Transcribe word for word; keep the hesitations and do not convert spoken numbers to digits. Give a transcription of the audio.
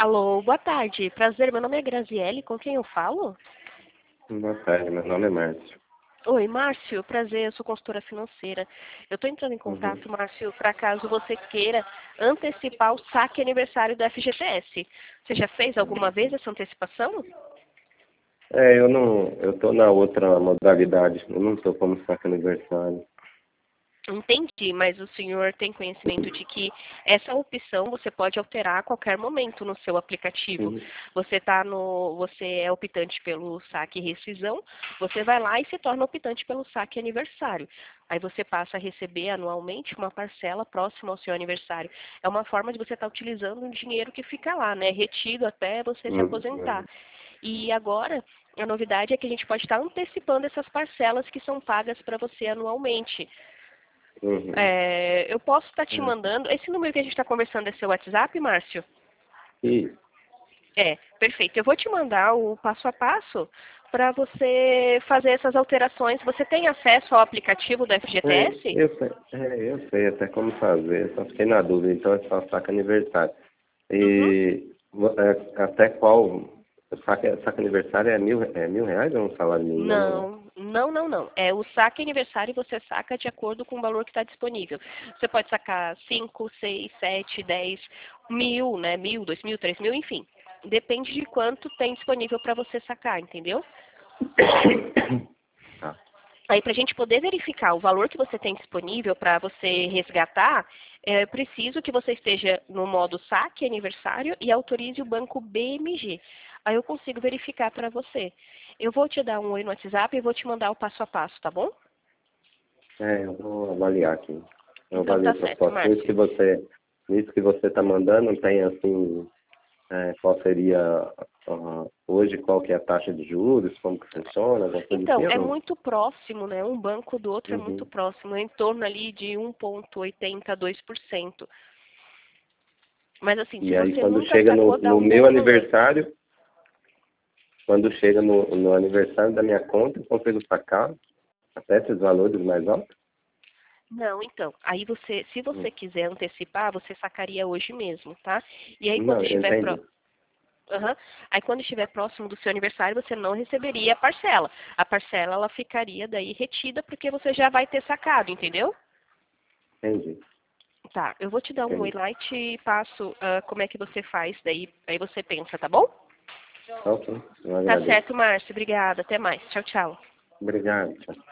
Alô, boa tarde. Prazer, meu nome é Graziele, com quem eu falo? Boa tarde, meu nome é Márcio. Oi, Márcio, prazer, eu sou consultora financeira. Eu estou entrando em Uhum. contato, Márcio, para caso você queira antecipar o saque aniversário do F G T S. Você já fez alguma vez essa antecipação? É, eu não, eu tô na outra modalidade, eu não tô como saque aniversário. Entendi, mas o senhor tem conhecimento de que essa opção você pode alterar a qualquer momento no seu aplicativo. Uhum. Você tá no, você é optante pelo saque rescisão, você vai lá e se torna optante pelo saque aniversário. Aí você passa a receber anualmente uma parcela próxima ao seu aniversário. É uma forma de você estar utilizando um dinheiro que fica lá, né, retido até você se aposentar. Uhum. E agora, a novidade é que a gente pode estar antecipando essas parcelas que são pagas para você anualmente. Uhum. É, eu posso estar te É. mandando. Esse número que a gente está conversando é seu WhatsApp, Márcio? E, É, perfeito. Eu vou te mandar o passo a passo para você fazer essas alterações. Você tem acesso ao aplicativo do é, F G T S? eu sei, é, eu sei até como fazer, só fiquei na dúvida, então é só saque aniversário. Uhum. E vo- é, até qual o saque, saque aniversário é mil, é mil reais ou um salário mínimo? Eu não. Não, não, não, não. É o saque aniversário você saca de acordo com o valor que está disponível. Você pode sacar cinco, seis, sete, dez, mil, né? Mil, dois mil, três mil, enfim. Depende de quanto tem disponível para você sacar, entendeu? Tá. Aí, para a gente poder verificar o valor que você tem disponível para você resgatar, é preciso que você esteja no modo saque aniversário e autorize o banco B M G. Aí eu consigo verificar para você. Eu vou te dar um oi no WhatsApp e vou te mandar o passo a passo, tá bom? É, eu vou avaliar aqui. Eu Então avalio tá a certo, proposta. Nisso Márcio. que você, nisso que você está mandando, tem assim, é, qual seria ah, hoje, qual que é a taxa de juros, como que funciona, alguma coisa assim Então, ou é não? muito próximo, né? Um banco do outro é muito Uhum. próximo, é em torno ali de um vírgula oitenta, dois por cento. Mas assim, se E aí você quando nunca chega no, sacou, dá no um meu bom valor. aniversário, quando chega no, no aniversário da minha conta, eu consigo sacar até esses valores mais altos? Não, então, aí você, se você Hum. quiser antecipar, você sacaria hoje mesmo, tá? E aí quando Não, eu estiver pró... entendi. Aham. Aí quando estiver próximo do seu aniversário, você não receberia a parcela. A parcela ela ficaria daí retida porque você já vai ter sacado, entendeu? Entendi. Tá, eu vou te dar um oi Entendi. lá e te passo ah, como é que você faz, daí aí você pensa, tá bom? Ok, eu Tá agradeço. certo, Márcio. Obrigada. Até mais. Tchau, tchau. Obrigado. Tchau.